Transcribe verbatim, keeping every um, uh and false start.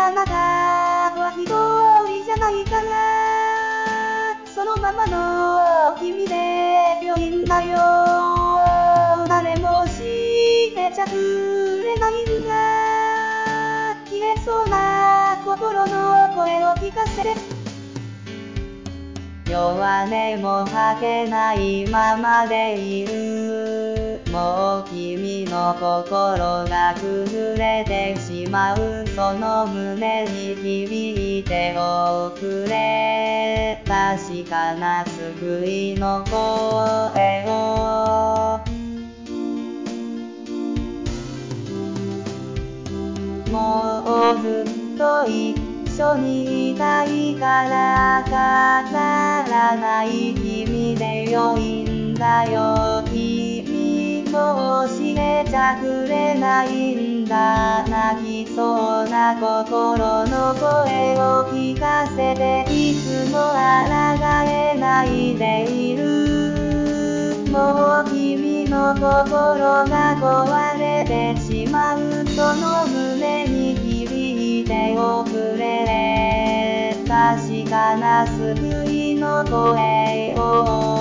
あなたは一人じゃないから、そのままの君で良いんだよ。誰も知ってちゃくれないんだ。消えそうな心の声を聞かせて。弱音も吐けないままでいる。もう君の心が崩れてしまう。その胸に響いておくれ。確かな救いの声を。もうずっと一緒にいたいから飾らない君で良いんだよ。君も教えちゃくれないんだ。泣きそうな心の声を聞かせて。いつも抗えないでいる。もう君の心が壊れてしまう。その胸に響いておくれ。確かな救いの声を。